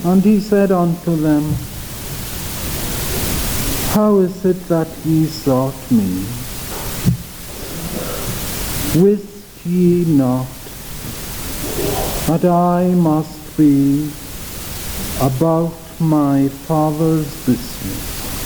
And he said unto them, How is it that ye sought me? Wist ye not that I must be about my Father's business?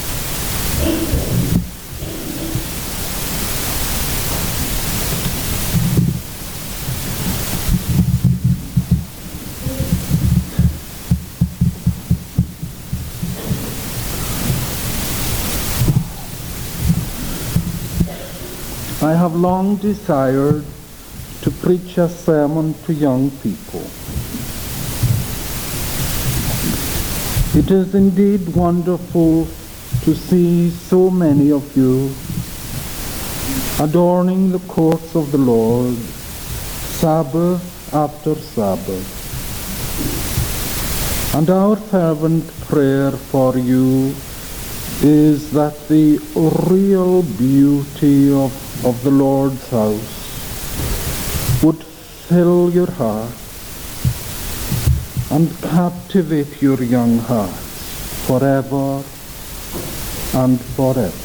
I have long desired to preach a sermon to young people. It is indeed wonderful to see so many of you adorning the courts of the Lord, Sabbath after Sabbath. And our fervent prayer for you is that the real beauty of the Lord's house would fill your heart and captivate your young hearts forever and forever.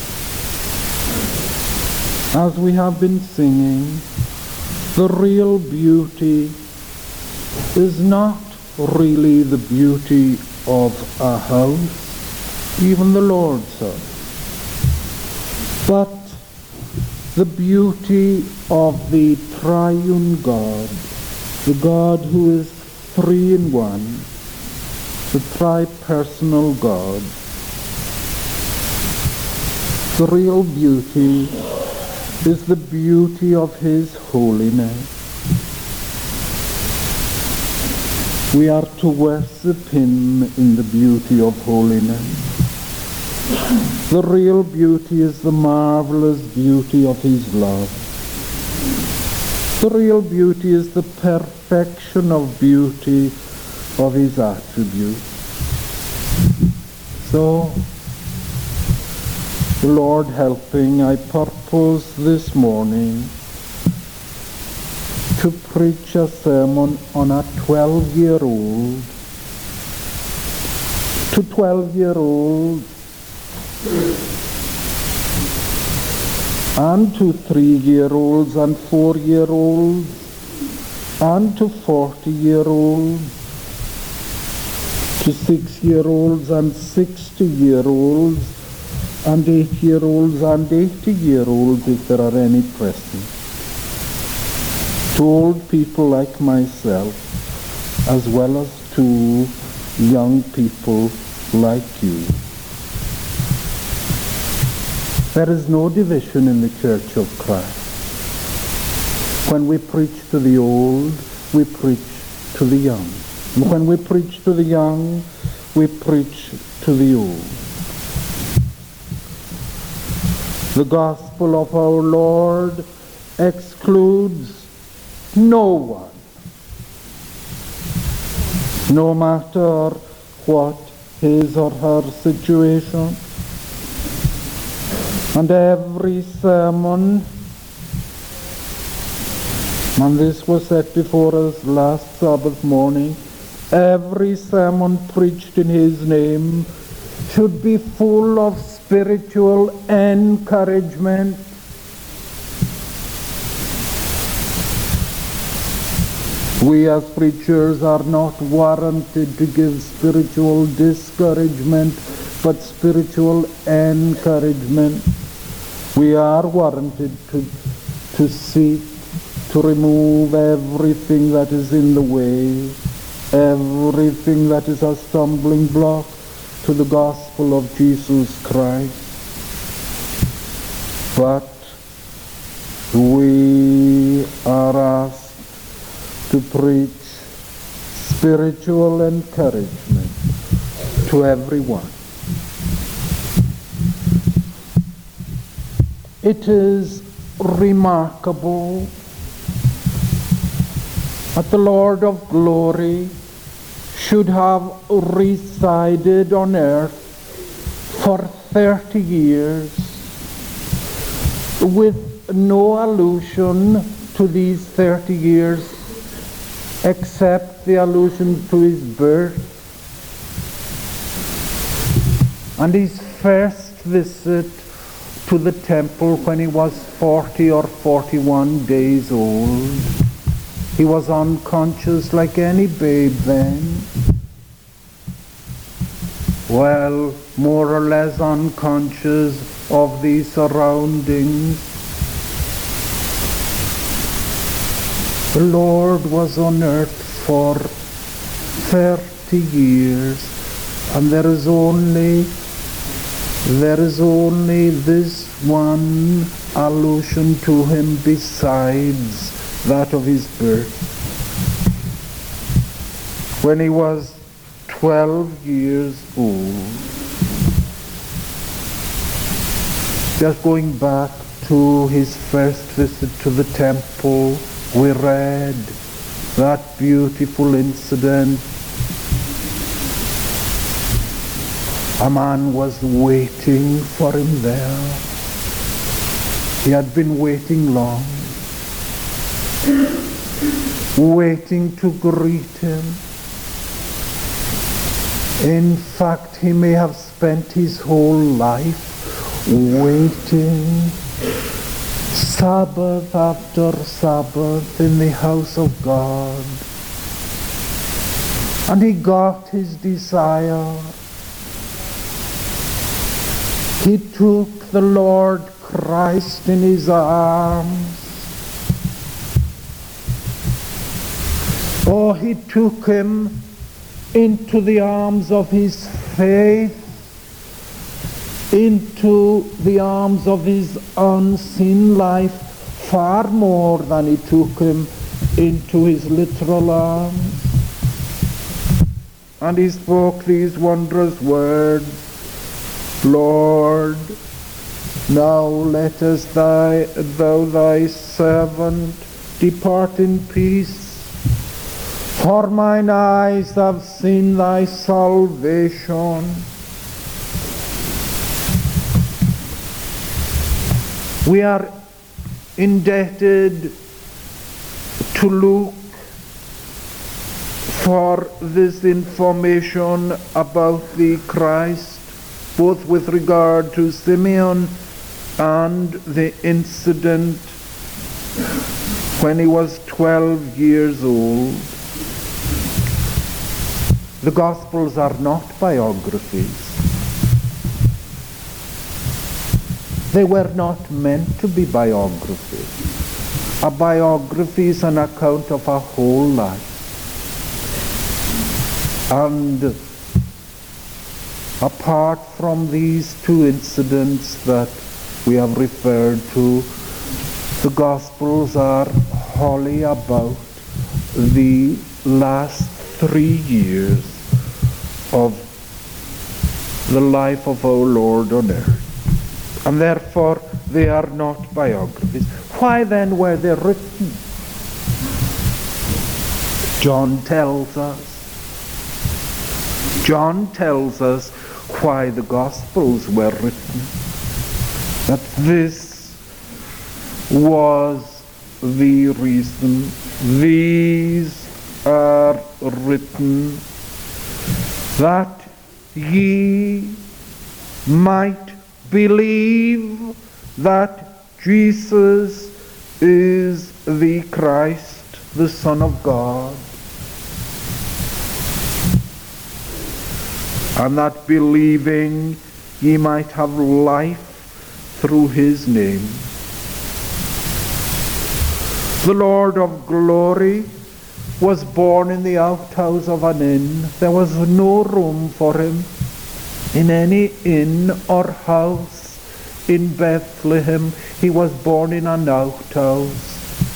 As we have been singing, the real beauty is not really the beauty of a house, even the Lord's house, but the beauty of the triune God, the God who is three in one, the tri-personal God. The real beauty is the beauty of His holiness. We are to worship Him in the beauty of holiness. The real beauty is the marvelous beauty of His love. The real beauty is the perfection of beauty of His attributes. So, the Lord helping, I purpose this morning to preach a sermon on a 12-year-old, to 12-year-old and to 3-year-olds and 4-year-olds and to 40-year-olds, to 6-year-olds and 60-year-olds and 8-year-olds and 80-year-olds if there are any present, to old people like myself as well as to young people like you. There is no division in the Church of Christ. When we preach to the old, we preach to the young. And when we preach to the young, we preach to the old. The gospel of our Lord excludes no one, no matter what his or her situation. And every sermon, and this was set before us last Sabbath morning, every sermon preached in His name should be full of spiritual encouragement. We as preachers are not warranted to give spiritual discouragement, but spiritual encouragement. We are warranted to seek to remove everything that is in the way, everything that is a stumbling block to the gospel of Jesus Christ. But we are asked to preach spiritual encouragement to everyone. It is remarkable that the Lord of glory should have resided on earth for 30 years with no allusion to these 30 years except the allusion to His birth And his first visit to the temple when he was 40 or 41 days old, he was unconscious like any babe then. Well, more or less unconscious of the surroundings. The Lord was on earth for 30 years, and there is only this one allusion to him besides that of his birth. When he was 12 years old. Just going back to his first visit to the temple, we read that beautiful incident. A man was waiting for him there. He had been waiting long, waiting to greet him. In fact, he may have spent his whole life waiting, Sabbath after Sabbath, in the house of God. And he got his desire. He took the Lord Christ in his arms. Oh, he took him into the arms of his faith, into the arms of his unseen life, far more than he took him into his literal arms. And he spoke these wondrous words, Lord, now lettest thou thy servant depart in peace, for mine eyes have seen thy salvation. We are indebted to Luke for this information about the Christ, both with regard to Simeon and the incident when he was 12 years old. The Gospels are not biographies. They were not meant to be biographies. A biography is an account of a whole life. And apart from these two incidents that we have referred to, the Gospels are wholly about the last 3 years of the life of our Lord on earth. And therefore they are not biographies. Why then were they written? John tells us why the Gospels were written. That this was the reason. These are written that ye might believe that Jesus is the Christ, the Son of God, and that believing ye might have life through his name. The Lord of glory was born in the outhouse of an inn. There was no room for him in any inn or house in Bethlehem. He was born in an outhouse.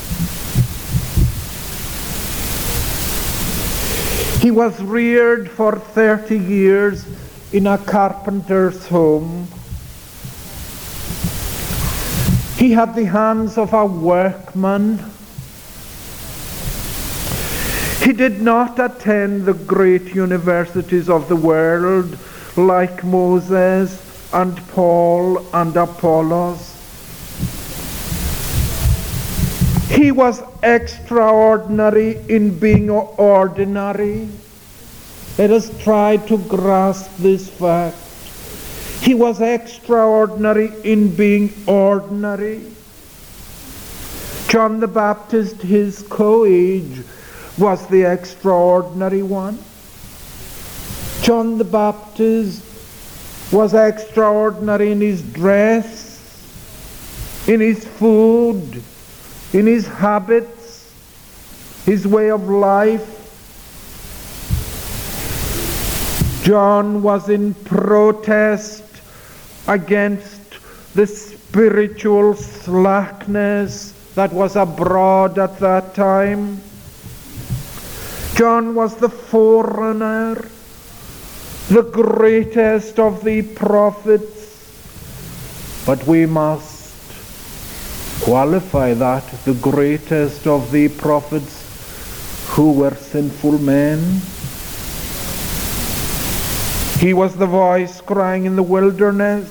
He was reared for 30 years in a carpenter's home. He had the hands of a workman. He did not attend the great universities of the world like Moses and Paul and Apollos. He was extraordinary in being ordinary. Let us try to grasp this fact. He was extraordinary in being ordinary. John the Baptist, his co-age, was the extraordinary one. John the Baptist was extraordinary in his dress, in his food, in his habits, his way of life. John was in protest against the spiritual slackness that was abroad at that time. John was the forerunner, the greatest of the prophets. But we must qualify that, the greatest of the prophets who were sinful men. He was the voice crying in the wilderness.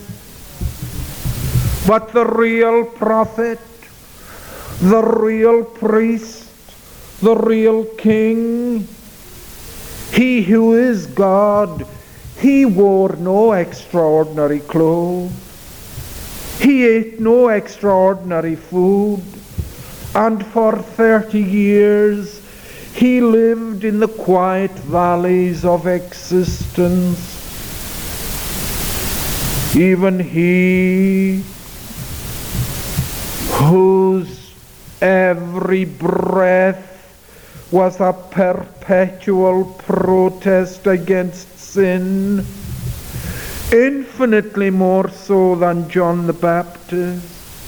But the real prophet, the real priest, the real king, he who is God, he wore no extraordinary clothes. He ate no extraordinary food. And for 30 years he lived in the quiet valleys of existence. Even he whose every breath was a perpetual protest against sin, infinitely more so than John the Baptist.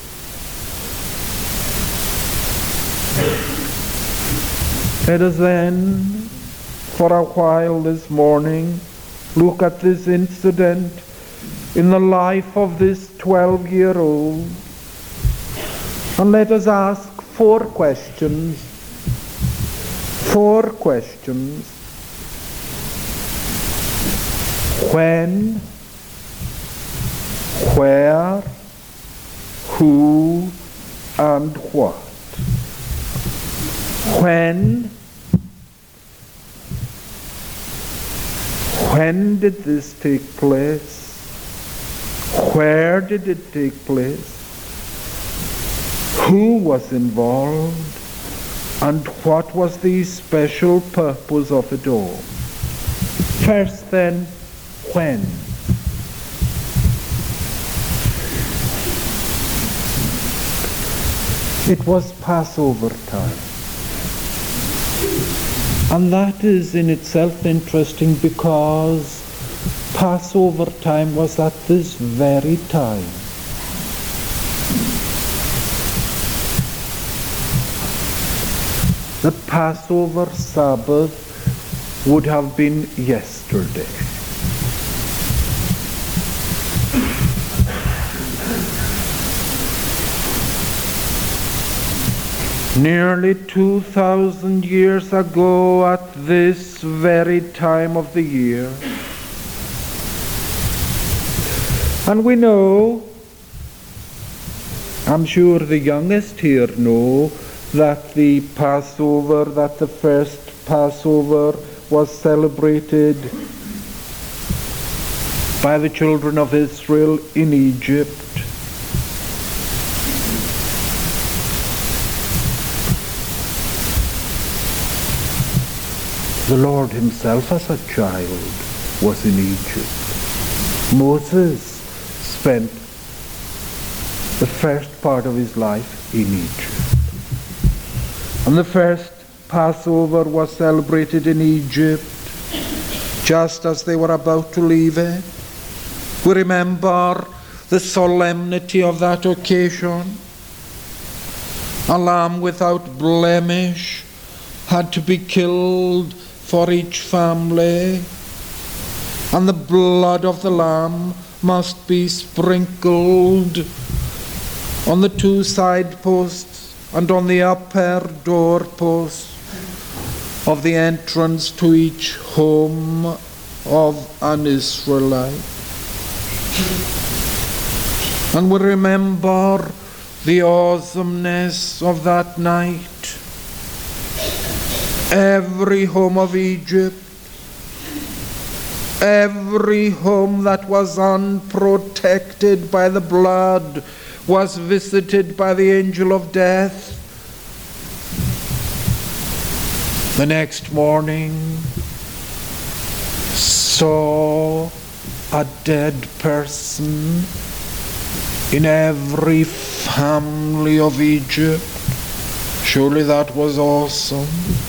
Let us then, for a while this morning, look at this incident in the life of this 12-year-old, and let us ask 4 questions. 4 questions. When, where, who, and what? When did this take place? Where did it take place? Who was involved? And what was the special purpose of it all? First then, when? It was Passover time. And that is in itself interesting, because Passover time was at this very time. The Passover Sabbath would have been yesterday. Nearly 2,000 years ago at this very time of the year. And we know, I'm sure the youngest here know, that the Passover, that the first Passover was celebrated by the children of Israel in Egypt. The Lord himself as a child was in Egypt. Moses spent the first part of his life in Egypt. And the first Passover was celebrated in Egypt just as they were about to leave it. We remember the solemnity of that occasion. A lamb without blemish had to be killed for each family, and the blood of the lamb must be sprinkled on the 2 side posts and on the upper doorpost of the entrance to each home of an Israelite. And we remember the awesomeness of that night. Every home of Egypt Every home that was unprotected by the blood was visited by the angel of death. The next morning saw a dead person in every family of Egypt. Surely that was awesome.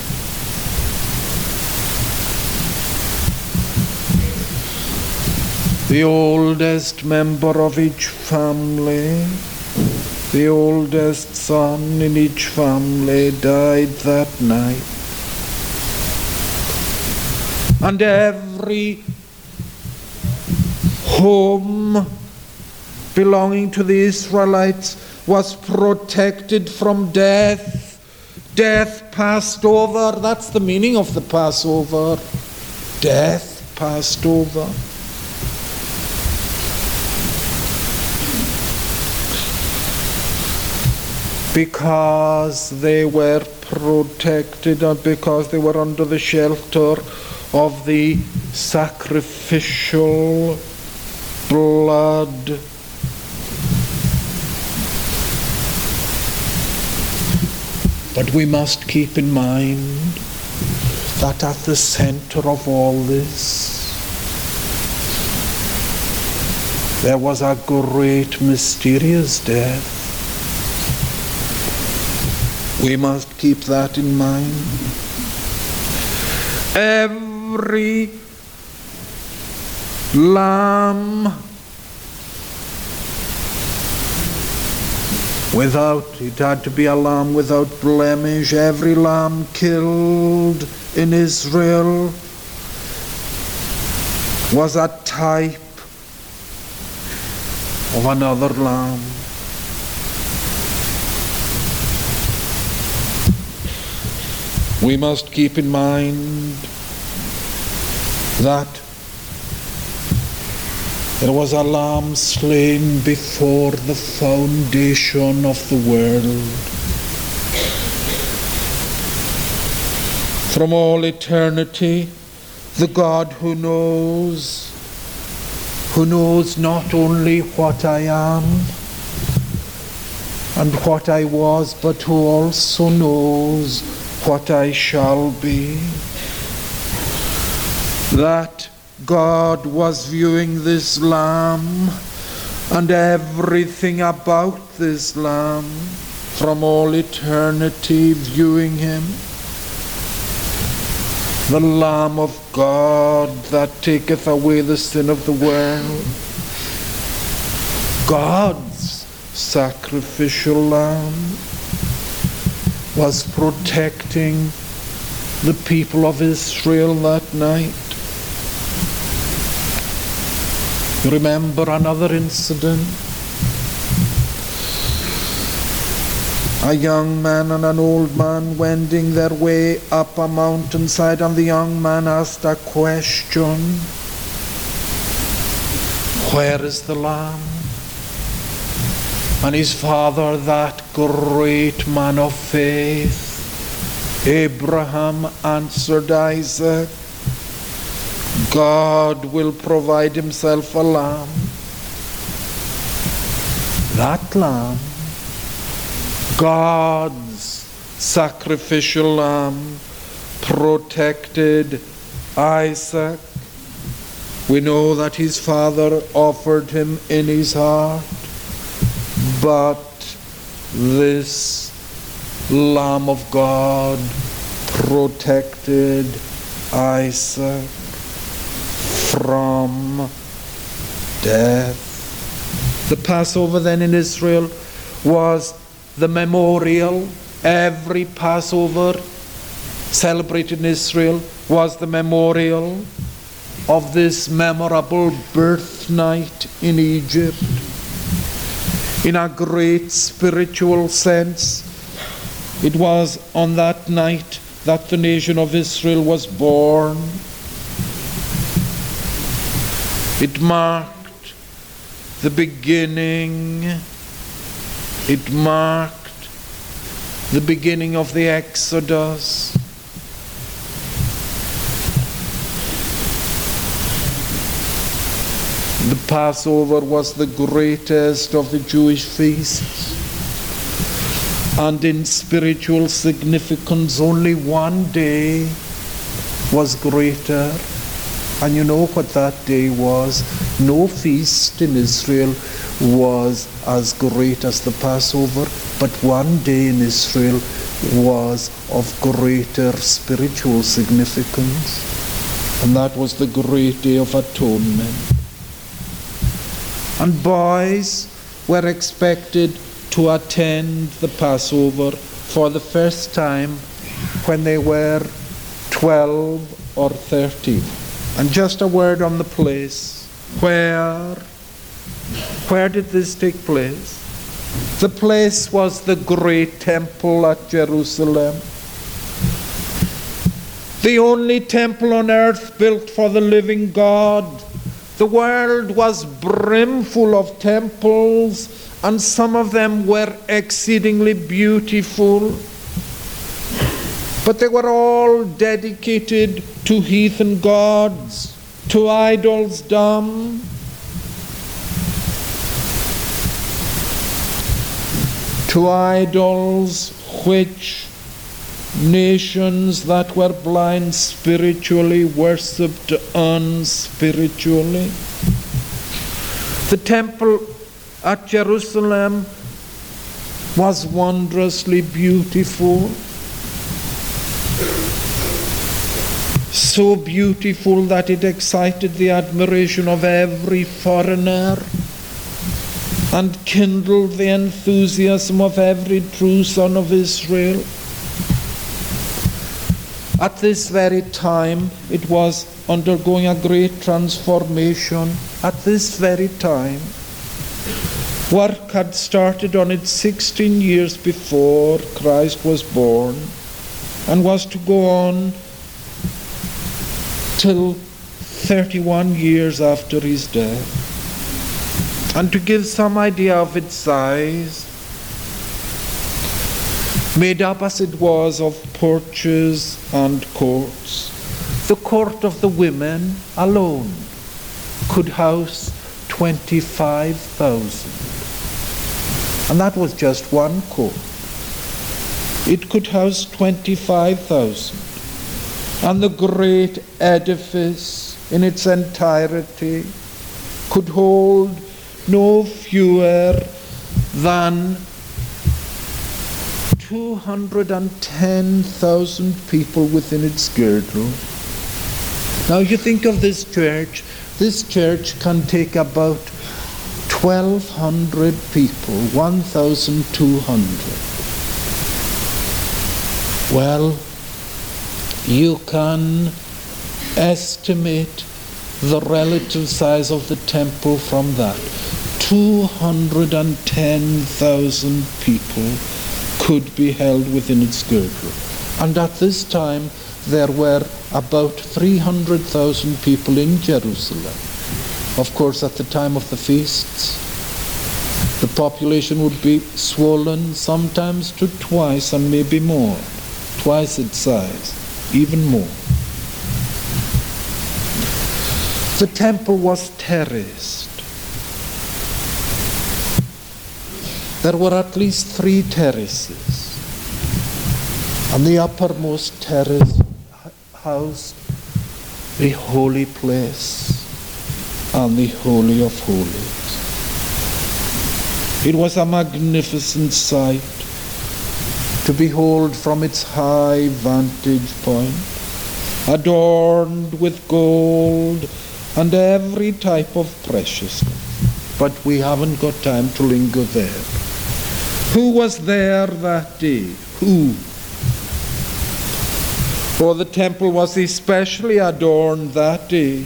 The oldest member of each family, the oldest son in each family died that night. And every home belonging to the Israelites was protected from death. Death passed over. That's the meaning of the Passover. Death passed over. Because they were protected and because they were under the shelter of the sacrificial blood. But we must keep in mind that at the center of all this, there was a great mysterious death. We must keep that in mind. Every lamb it had to be a lamb without blemish. Every lamb killed in Israel was a type of another lamb. We must keep in mind that there was a lamb slain before the foundation of the world. From all eternity, the God who knows not only what I am and what I was, but who also knows what I shall be. That God was viewing this lamb and everything about this lamb from all eternity, viewing him. The Lamb of God that taketh away the sin of the world. God's sacrificial lamb was protecting the people of Israel that night. Remember another incident. A young man and an old man wending their way up a mountainside, and the young man asked a question. Where is the lamb? And his father, that great man of faith, Abraham, answered Isaac, God will provide himself a lamb. That lamb, God's sacrificial lamb, protected Isaac. We know that his father offered him in his heart, but this Lamb of God protected Isaac from death. The Passover then in Israel was the memorial. Every Passover celebrated in Israel was the memorial of this memorable birth night in Egypt. In a great spiritual sense, it was on that night that the nation of Israel was born. It marked the beginning. It marked the beginning of the Exodus. The Passover was the greatest of the Jewish feasts. And in spiritual significance, only one day was greater. And you know what that day was? No feast in Israel was as great as the Passover, but one day in Israel was of greater spiritual significance. And that was the great day of atonement. And boys were expected to attend the Passover for the first time when they were 12 or 13. And just a word on the place. Where did this take place? The place was the great temple at Jerusalem. The only temple on earth built for the living God. The world was brimful of temples, and some of them were exceedingly beautiful. But they were all dedicated to heathen gods, to idols dumb. To idols which nations that were blind spiritually worshipped unspiritually. The temple at Jerusalem was wondrously beautiful. So beautiful that it excited the admiration of every foreigner and kindled the enthusiasm of every true son of Israel. At this very time, it was undergoing a great transformation. At this very time, work had started on it 16 years before Christ was born and was to go on till 31 years after his death. And to give some idea of its size, made up as it was of porches and courts, the court of the women alone could house 25,000. And that was just one court. It could house 25,000. And the great edifice in its entirety could hold no fewer than 210,000 people within its girdle. Now you think of this church can take about 1,200 people, 1,200. Well, you can estimate the relative size of the temple from that. 210,000 people could be held within its girdle. And at this time, there were about 300,000 people in Jerusalem. Of course, at the time of the feasts, the population would be swollen sometimes to twice and maybe more, twice its size, even more. The temple was terraced. There were at least 3 terraces, and the uppermost terrace housed the holy place and the Holy of Holies. It was a magnificent sight to behold from its high vantage point, adorned with gold and every type of preciousness. But we haven't got time to linger there. Who was there that day? Who? For the temple was especially adorned that day.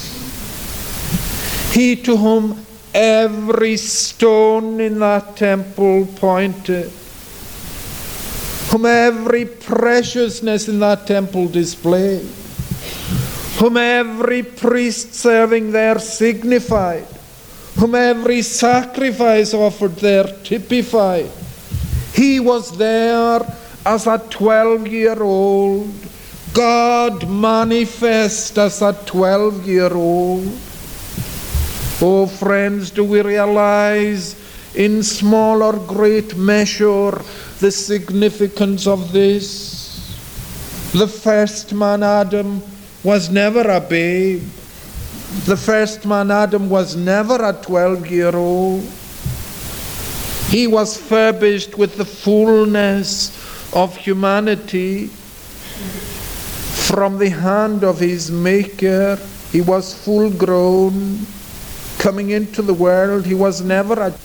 He to whom every stone in that temple pointed, whom every preciousness in that temple displayed, whom every priest serving there signified, whom every sacrifice offered there typified. He was there as a 12-year-old, God manifest as a 12-year-old. Oh friends, do we realize in small or great measure the significance of this? The first man, Adam, was never a babe. The first man, Adam, was never a 12-year-old. He was furbished with the fullness of humanity from the hand of his Maker. He was full grown, coming into the world. He was never a...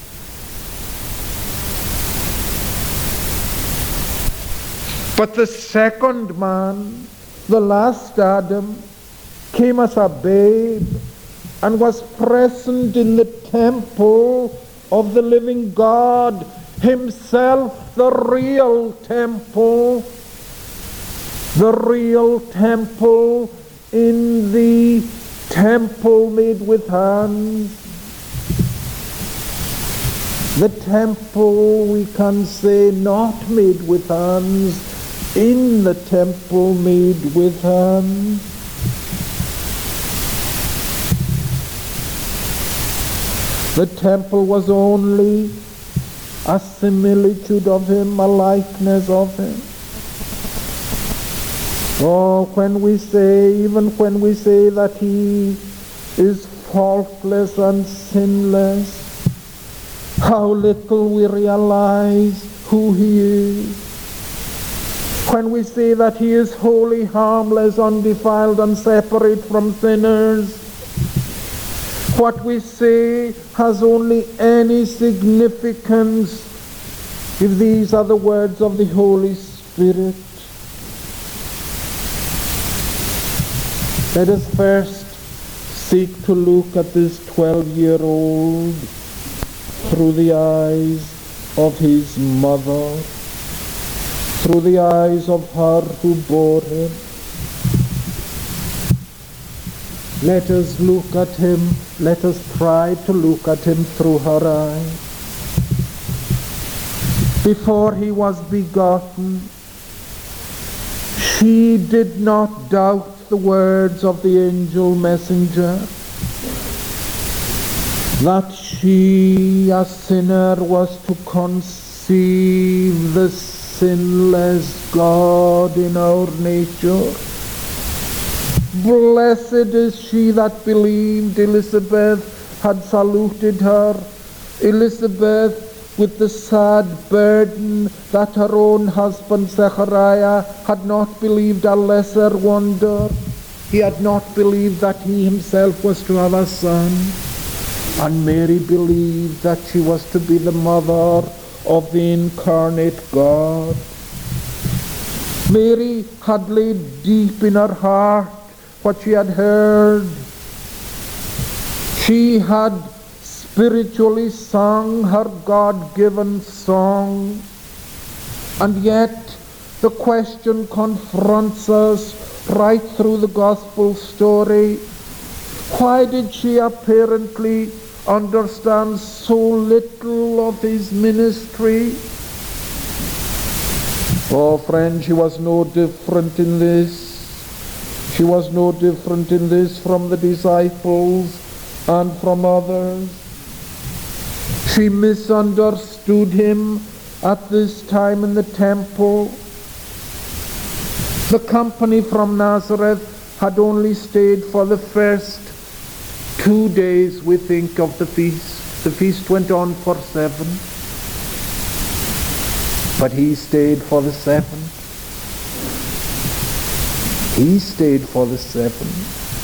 But the second man, the last Adam, came as a babe and was present in the temple of the living God, himself the real temple in the temple made with hands. The temple, we can say, not made with hands, in the temple made with hands. The temple was only a similitude of him, a likeness of him. Oh, even when we say that he is faultless and sinless, how little we realize who he is. When we say that he is holy, harmless, undefiled, and separate from sinners, what we say has only any significance if these are the words of the Holy Spirit. Let us first seek to look at this 12-year-old through the eyes of his mother, through the eyes of her who bore him. Let us look at him, let us try to look at him through her eyes. Before he was begotten, she did not doubt the words of the angel messenger, that she, a sinner, was to conceive the sinless God in our nature. Blessed is she that believed. Elizabeth had saluted her. Elizabeth, with the sad burden that her own husband Zechariah had not believed, a lesser wonder. He had not believed that he himself was to have a son. And Mary believed that she was to be the mother of the incarnate God. Mary had laid deep in her heart what she had heard. She had spiritually sung her God-given song, and yet the question confronts us right through the gospel story. Why did she apparently understand so little of his ministry? Oh, friend, she was no different in this. She was no different in this from the disciples and from others. She misunderstood him at this time in the temple. The company from Nazareth had only stayed for the first 2 days, we think, of the feast. The feast went on for 7. But he stayed for the 7th. He stayed for the 7th.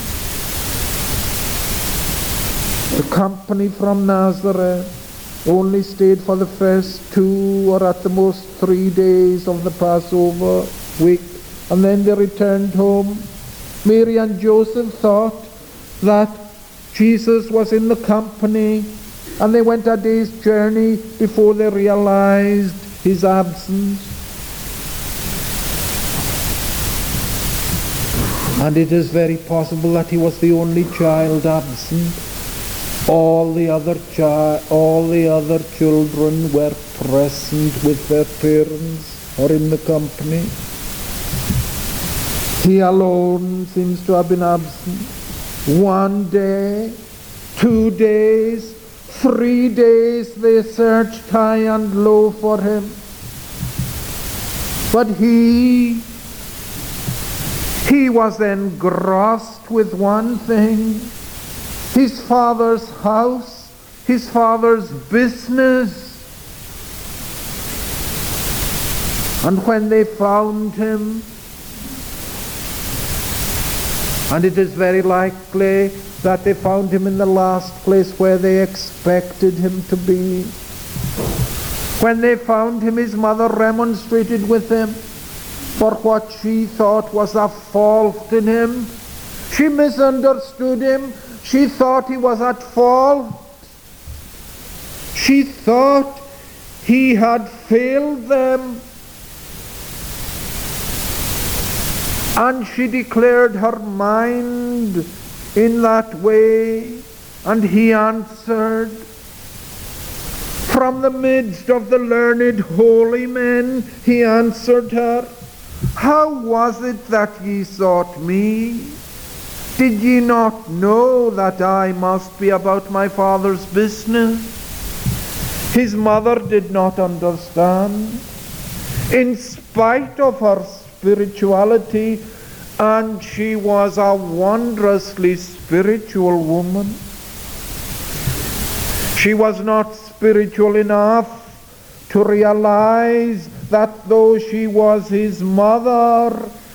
The company from Nazareth only stayed for the first 2 or at the most 3 days of the Passover week, and then they returned home. Mary and Joseph thought that Jesus was in the company, and they went a day's journey before they realized his absence. And it is very possible that he was the only child absent. All the other children were present with their parents or in the company. He alone seems to have been absent. One day 2 days, 3 days they searched high and low for him. But he was engrossed with one thing: his father's house, his father's business. And when they found him, and it is very likely that they found him in the last place where they expected him to be. When they found him, his mother remonstrated with him for what she thought was a fault in him. She misunderstood him. She thought he was at fault. She thought he had failed them. And she declared her mind in that way, and he answered. From the midst of the learned holy men, he answered her, How was it that ye sought me? Did ye not know that I must be about my father's business? His mother did not understand. In spite of her spirituality, and she was a wondrously spiritual woman, she was not spiritual enough to realize that though she was his mother,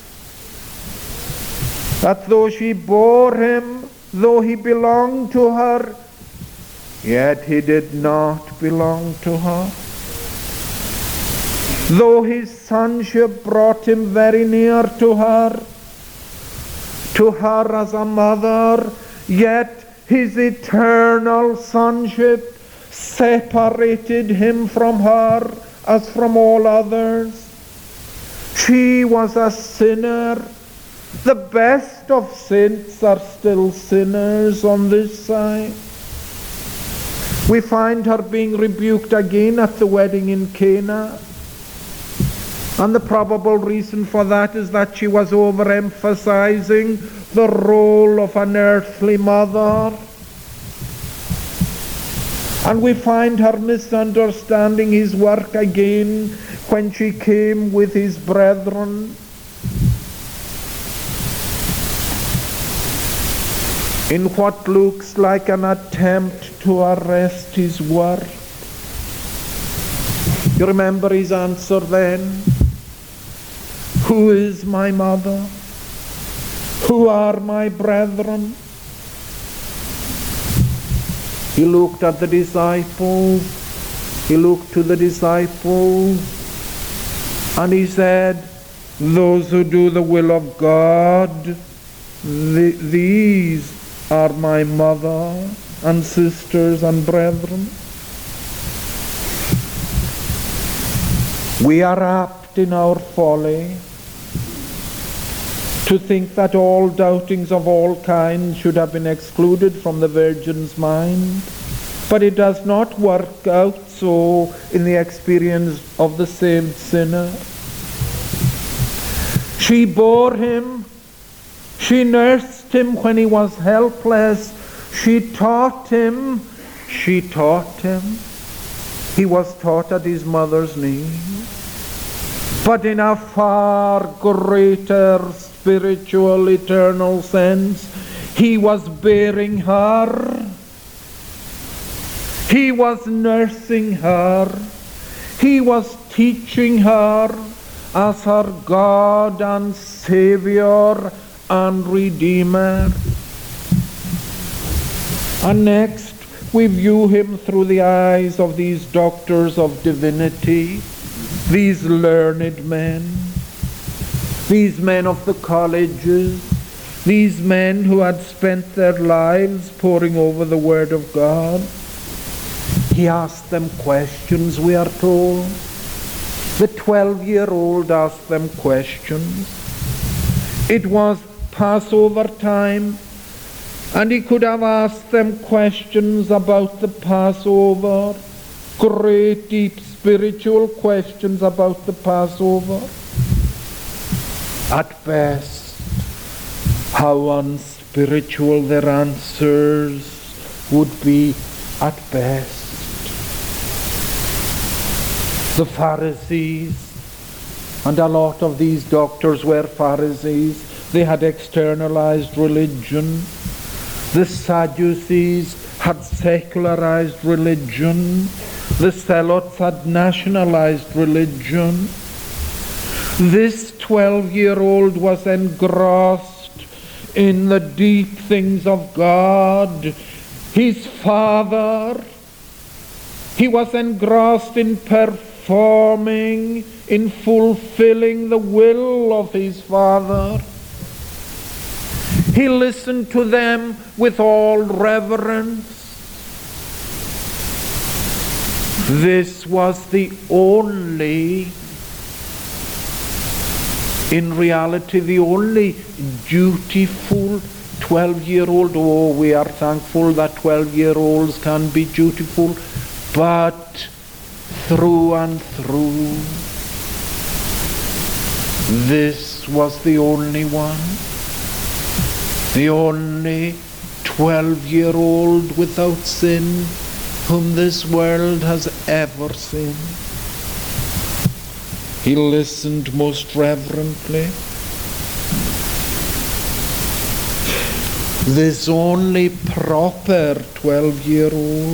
that though she bore him, though he belonged to her, yet he did not belong to her. Though his sonship brought him very near to her as a mother, yet his eternal sonship separated him from her as from all others. She was a sinner. The best of saints are still sinners on this side. We find her being rebuked again at the wedding in Cana. And the probable reason for that is that she was overemphasizing the role of an earthly mother. And we find her misunderstanding his work again when she came with his brethren. In what looks like an attempt to arrest his work. You remember his answer then? Who is my mother? Who are my brethren? He looked at the disciples. He looked to the disciples. And he said, those who do the will of God, these are my mother and sisters and brethren. We are apt in our folly to think that all doubtings of all kinds should have been excluded from the Virgin's mind. But it does not work out so in the experience of the saved sinner. She bore him. She nursed him when he was helpless. She taught him. She taught him. He was taught at his mother's knee. But in a far greater spiritual, eternal sense, he was bearing her. He was nursing her. He was teaching her as her God and Savior and Redeemer. And next, we view him through the eyes of these doctors of divinity, these learned men, these men of the colleges, these men who had spent their lives poring over the Word of God. He asked them questions, we are told. The 12-year-old asked them questions. It was Passover time, and he could have asked them questions about the Passover, great, deep spiritual questions about the Passover. At best, how unspiritual their answers would be at best. The Pharisees, and a lot of these doctors were Pharisees, they had externalized religion. The Sadducees had secularized religion. The Zealots had nationalized religion. This 12-year-old was engrossed in the deep things of God. His father, he was engrossed in performing, in fulfilling the will of his father. He listened to them with all reverence. This was the only, in reality, the only dutiful 12-year-old. Oh, we are thankful that 12-year-olds can be dutiful, but through and through, this was the only one. The only 12-year-old without sin whom this world has ever seen. He listened most reverently. This only proper 12-year-old.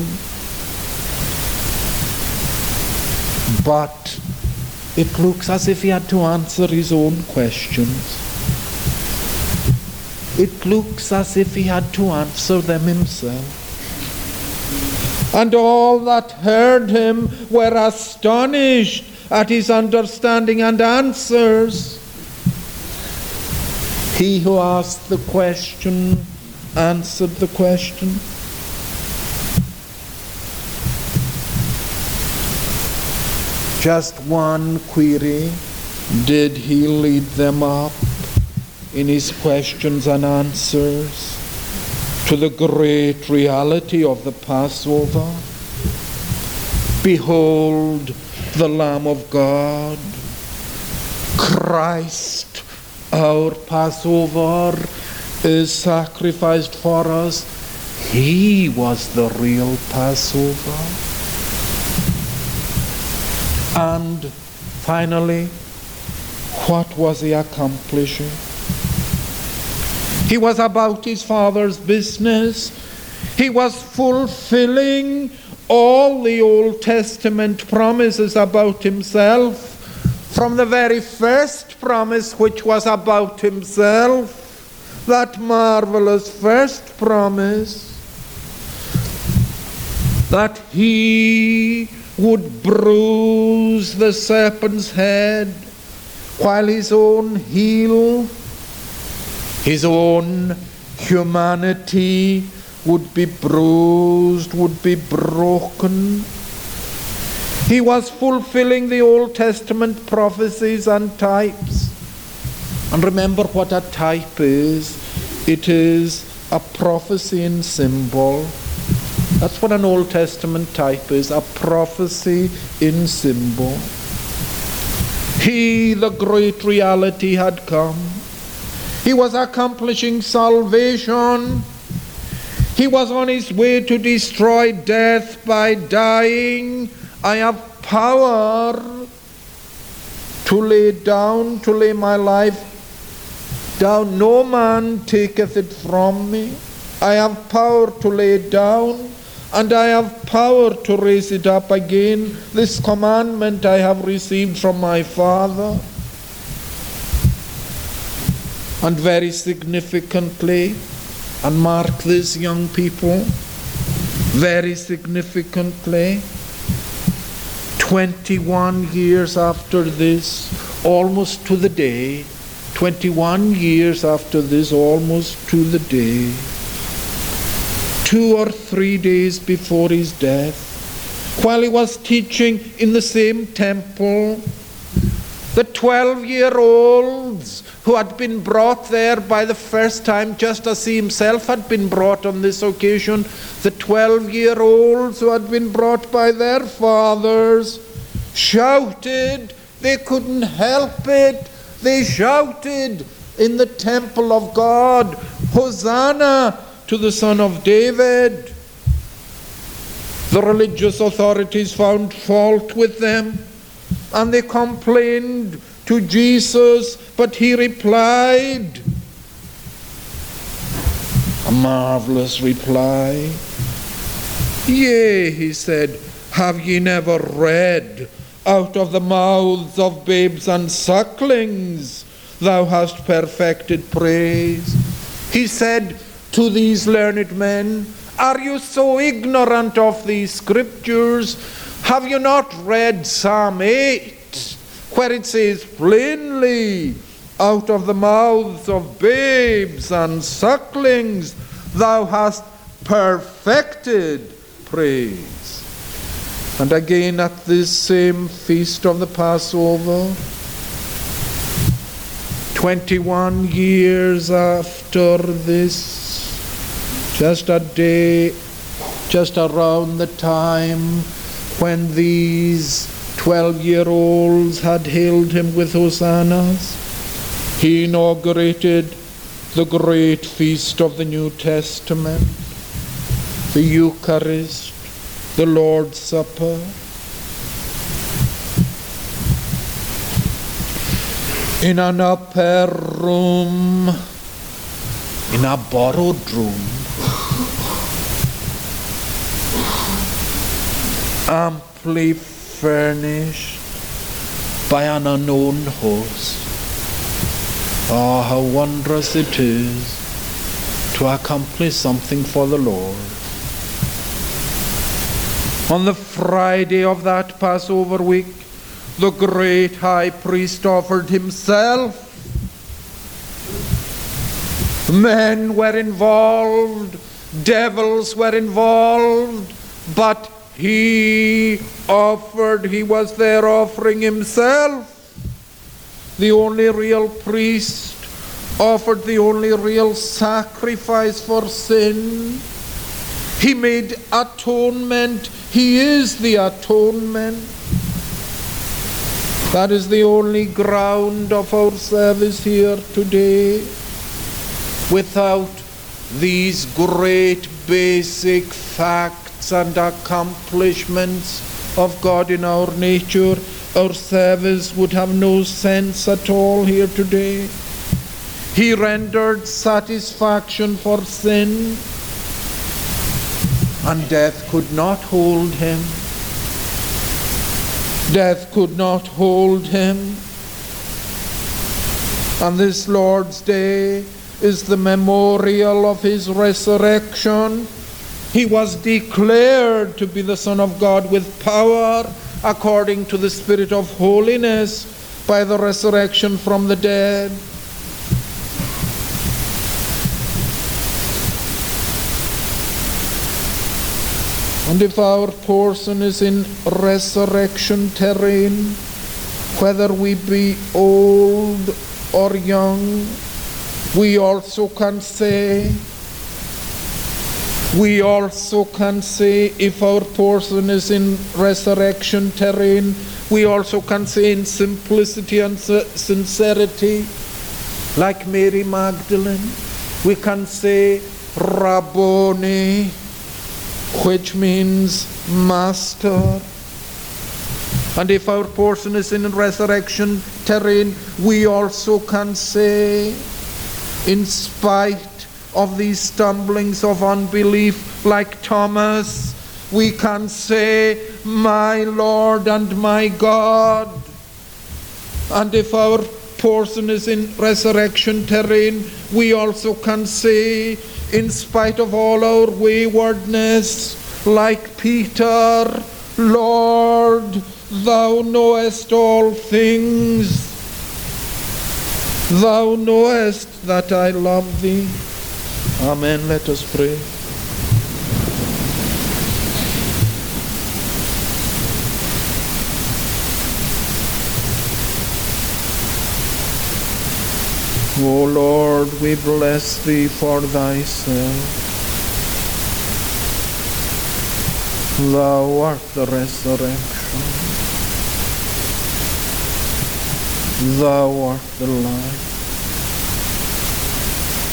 But it looks as if he had to answer his own questions. It looks as if he had to answer them himself. And all that heard him were astonished at his understanding and answers. He who asked the question answered the question. Just one query did he lead them up in his questions and answers to the great reality of the Passover. Behold the Lamb of God, Christ, our Passover, is sacrificed for us. He was the real Passover. And finally, what was he accomplishing? He was about his Father's business. He was fulfilling all the Old Testament promises about himself, from the very first promise, which was about himself, that marvelous first promise, that he would bruise the serpent's head, while his own heel, his own humanity would be bruised, would be broken. He was fulfilling the Old Testament prophecies and types. And remember what a type is. It is a prophecy in symbol. That's what an Old Testament type is, a prophecy in symbol. He, the great reality, had come. He was accomplishing salvation. He was on his way to destroy death by dying. I have power to lay my life down. No man taketh it from me. I have power to lay down, and I have power to raise it up again. This commandment I have received from my Father. And very significantly, and mark this, young people, very significantly, 21 years after this, almost to the day, 21 years after this, almost to the day, 2 or 3 days before his death, while he was teaching in the same temple, the 12-year-olds who had been brought there by the first time, just as he himself had been brought on this occasion, the 12-year-olds who had been brought by their fathers, shouted. They couldn't help it. They shouted in the temple of God, Hosanna to the Son of David. The religious authorities found fault with them, and they complained to Jesus, but he replied, a marvelous reply. Yea, he said, have ye never read, out of the mouths of babes and sucklings thou hast perfected praise? He said to these learned men, are you so ignorant of these scriptures? Have you not read Psalm 8, where it says plainly, out of the mouths of babes and sucklings thou hast perfected praise? And again at this same feast of the Passover, 21 years after this, just around the time when these 12-year-olds had hailed him with hosannas, he inaugurated the great feast of the New Testament, the Eucharist, the Lord's Supper. In an upper room, in a borrowed room, amply furnished by an unknown host. Oh, how wondrous it is to accomplish something for the Lord. On the Friday of that Passover week, the great high priest offered himself. Men were involved, devils were involved, but he was there offering himself. The only real priest offered the only real sacrifice for sin. He made atonement. He is the atonement. That is the only ground of our service here today. Without these great basic facts and accomplishments of God in our nature, our service would have no sense at all here today. He rendered satisfaction for sin, and death could not hold him. Death could not hold him. And this Lord's Day is the memorial of his resurrection. He was declared to be the Son of God with power according to the Spirit of holiness by the resurrection from the dead. And if our portion is in resurrection terrain, whether we be old or young, we also can say, if our portion is in resurrection terrain, we also can say in simplicity and sincerity, like Mary Magdalene, we can say, Rabboni, which means master. And if our portion is in resurrection terrain, we also can say, in spite of these stumblings of unbelief, like Thomas, we can say, my Lord and my God. And if our portion is in resurrection terrain, we also can say, in spite of all our waywardness, like Peter, Lord, thou knowest all things. Thou knowest that I love thee. Amen. Let us pray. O Lord, we bless thee for thyself. Thou art the resurrection. Thou art the life.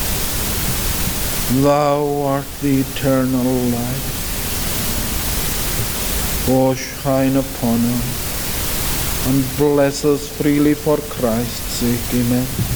Thou art the eternal life. Oh, shine upon us and bless us freely for Christ's sake. Amen.